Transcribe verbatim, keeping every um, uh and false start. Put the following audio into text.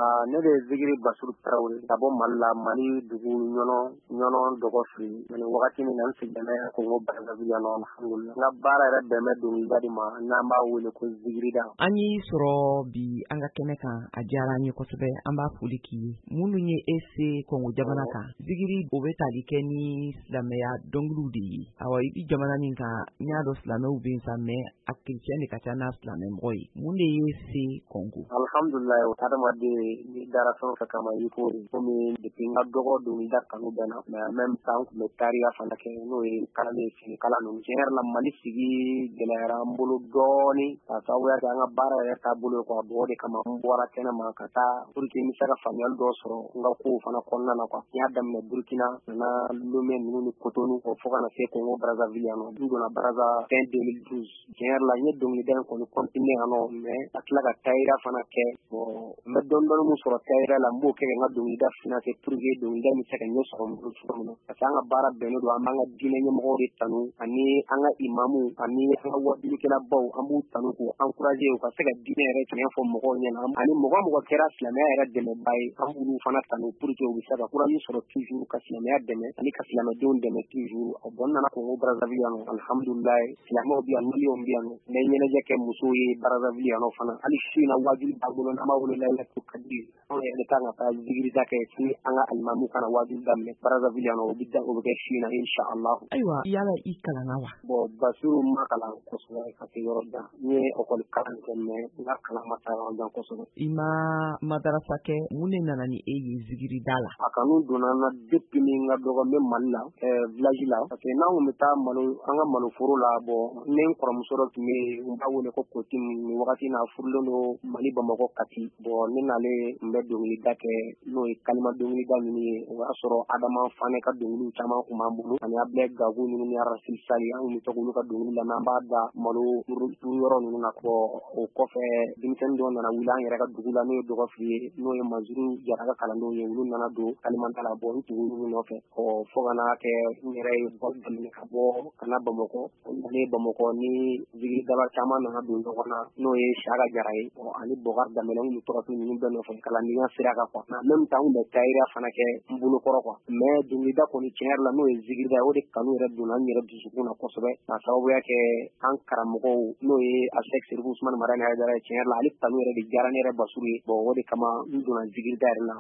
ne de Zigiri Basiru Tarawele ka bɔ Mali la, Mali dugu ɲɔnɔ ɲɔnɔ dɔgɔ fɛ yen. Nin wagati min na n sigilen bɛ Congo Brazzaville yan nɔ alhamdulilah. N ka baara yɛrɛ bɛn bɛ dɔnkilida de ma n'an b'a wele ko Zigirida. An y'i sɔrɔ bi an ka kɛnɛ kan, a diyara an ye kosɛbɛ, an b'a foli k'i ye. Minnu ye e se Congo jamana kan, Zigiri o bɛ tali kɛ ni silamɛya dɔnkiliw de ye. Awɔ, i bi jamana min kan, n y'a dɔn silamɛw bɛ yen sa, mais a chrétien de ka ca n'a silamɛmɔgɔ ye. Mun de ye se Congo? Alhamdulilah, o hadamaden ni dara fɛn o fɛn kama i ko de. Komi depuis n ka dɔgɔ dɔnkilida kanu bɛ na, mais en même temps n tun bɛ tariya fana kɛ n'o ye kalanden fini kala ninnu. Tiɲɛ yɛrɛ la Mali sigi gɛlɛyara n bolo dɔɔni k'a sababuya kɛ an ka baara yɛrɛ taabolo ye quoi. O de kama n bɔra kɛnɛ ma ka taa pour que n bɛ se ka faamuyali dɔ sɔrɔ n ka kow fana kɔnɔna na quoi. N y'a daminɛ Burkina, nana Lomé ninnu ni Cotonou fo kana se Congo Brazzaville yan nɔ. N donna Brazza fin deux mille douze. Tiɲɛ yɛrɛ la n ye dɔnkilida in kɔni continuer yan nɔ, mais ka tila ka tayira fana kɛ. Bon n bɛ dɔɔni dɔɔni min sɔrɔ tayira la n b'o kɛ ka n ka dɔnkilida financer pour que dɔnkilida in bɛ se ka ɲɛ sɔrɔ n bolo cogo min na. Parce que an ka baara bɛnnen don an b'an ka diinɛ ɲɛmɔgɔw de tanu ani an ka imamu ani an ka wajulikɛlabaw an b'u tanu k'u encourager u ka se ka diinɛ yɛrɛ tiɲɛ fɔ mɔgɔw ɲɛna. Ani mɔgɔ mɔgɔ kɛra silamɛya yɛrɛ dɛmɛba ye an b'olu fana tanu pour que u bɛ se ka courage sɔrɔ toujours ka silamɛya dɛmɛ ani ka silamɛdenw dɛmɛ toujours. Bon n nana Congo Brazzaville yan nɔ alhamdulilah, silamɛw bɛ yan, maliyɛnw bɛ yan nɔ. N bɛ ɲɛnajɛ kɛ musow ye Brazzaville yan nɔ fana. Hali su in na wajuli b'an bolo n'an b'a wele Laylatul Qadri. Anw yɛrɛ de kan ka taa Zigirida kɛ si an ka alimamu kana wajuli daminɛ Brazzaville yan nɔ, o bɛ da o bɛ kɛ su in na inshallah. Ayiwa, yala i kalanna wa? Bon Basiru ma kalan kosɛbɛ ka se yɔrɔ jan. N ye école kalan kɛ mais n ka kalan ma taa yɔrɔ jan kosɛbɛ. I ma madarasa kɛ, mun de nana ni e ye Zigirida la? A kanu donna n na depuis ni n ka dɔgɔ n bɛ Mali la ɛɛ village la parce que n'an kun bɛ taa malo an ka maloforo la bon ne n kɔrɔmuso dɔ tun bɛ yen n b'a wele ko Koti nin wagati in na a furulen don Mali Bamakɔ Kati. Bon ne nalen n bɛ dɔnkilida kɛ n'o ye kalima dɔnkilida ninnu ye. O y'a sɔrɔ Adama Fane ka dɔnkiliw caman kun b'an bolo ani Abilaye Gago ninnu ni Aracil Sali an kun bɛ to k'olu ka dɔnkili lamɛn an b'a da malo turu yɔrɔ ninnu na. Bon o kɔfɛ denmisɛnnin dɔw nana wuli an yɛrɛ ka dugu la n'o ye Dɔgɔfili ye n'o ye Manzuru Jara ka kalandenw ye olu nana don Kalimanta la. Bon n tugura olu nɔfɛ ɔ fo ka n'a kɛ n yɛrɛ ye bɔli daminɛ ka bɔ ka na Bamakɔ. Ne Bamakɔ ni Zigiridala caman nana don ɲɔgɔn na n'o ye Saka Jara ye ani Bɔkari Danbɛlɛ n kun bɛ to ka t'u ninnu bɛɛ nɔfɛ kalandenya sira kan quoi. En même temps n kun bɛ tayira fana kɛ n bolokɔrɔ quoi. Mais dɔnkilida kɔni tiɲɛ yɛrɛ la n'o ye Zigirida ye o de kanu yɛrɛ donna n yɛrɛ dusukun na kosɛbɛ k'a sababuya kɛ an karamɔgɔw n'o ye Asec Serifu Usumani Mariyani Hayidara ye. Tiɲɛ yɛrɛ la ale kanu yɛrɛ de diyara ne yɛrɛ Basiru ye. Bon o de kama n donna Zigirida yɛrɛ la.